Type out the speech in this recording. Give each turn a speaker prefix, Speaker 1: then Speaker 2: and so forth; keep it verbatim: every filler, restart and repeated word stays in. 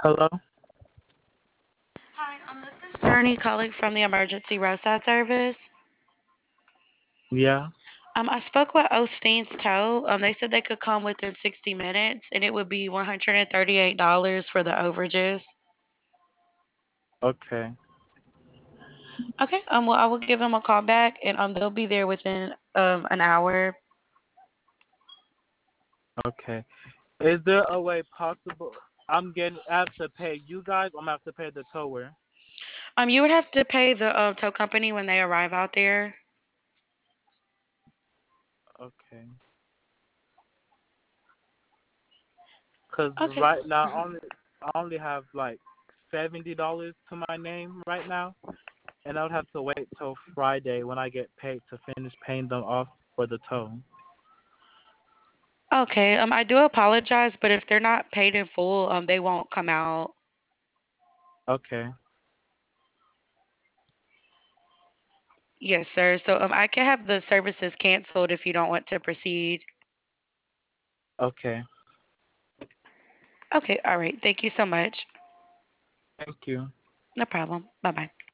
Speaker 1: Hello?
Speaker 2: Hi, um, this is Journey calling from the emergency roadside service.
Speaker 1: Yeah.
Speaker 2: Um, I spoke with Osteen's Tow. Um, they said they could come within sixty minutes, and it would be one hundred thirty-eight dollars for the overages.
Speaker 1: Okay.
Speaker 2: Okay. Um, well, I will give them a call back, and um, they'll be there within um an hour.
Speaker 1: Okay. Is there a way possible I'm getting I have to pay you guys or I'm gonna have to pay the tower?
Speaker 2: Um, you would have to pay the uh, tow company when they arrive out there.
Speaker 1: Okay. Cause
Speaker 2: Okay.
Speaker 1: right now I only I only have like seventy dollars to my name right now, and I would have to wait till Friday when I get paid to finish paying them off for the tow.
Speaker 2: Okay. Um, I do apologize, but if they're not paid in full, um, they won't come out.
Speaker 1: Okay.
Speaker 2: Yes, sir. So um, I can have the services canceled if you don't want to proceed.
Speaker 1: Okay.
Speaker 2: Okay. All right. Thank you so much.
Speaker 1: Thank you.
Speaker 2: No problem. Bye bye.